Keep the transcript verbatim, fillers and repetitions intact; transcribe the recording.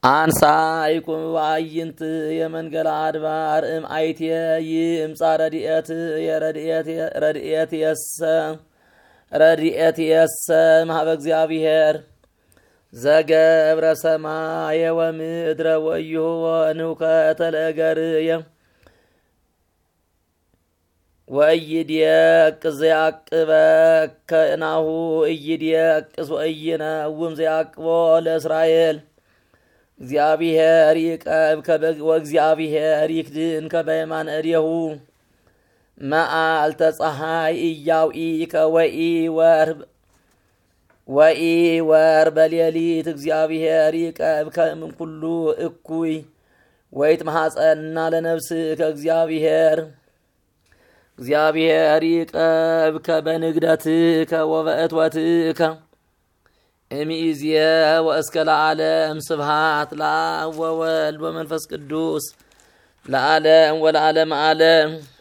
አንሳይኩም ዋይንት የመንገል አድባር እም አይትየ ይምጻ ረድኤት የረድኤት ረድኤት የሰ ረድኤት የሰ ማህበ እግዚአብሔር ዘገብረ ሰማየ ወምድረ ወዮ ወንውከተ ለእገርየ ወይድየቅስ ዘያቅበከ ናሁ እይድየቅስ ወእይነውም ዘያቅቦ ለእስራኤል እግዚአብሔር ይቀብ ወእግዚአብሔር ይክድን ከበየማነ እዴሁ መዓልተ ፀሐይ ኢያውኢ ከወኢ ወር ወኢ ወር በሌሊት እግዚአብሔር ይቀብ ከምን ኩሉ እኩይ ወይትማሐፀና ለነፍስ ከእግዚአብሔር እግዚአብሔር ይቀብ ከበንግደትከ ወበእትወትከ እምይእዜሰ ወእስከ ለዓለም ስብሐት ለአብ ወወልድ ወመንፈስ ቅዱስ ለዓለም ወለዓለመ ዓለም።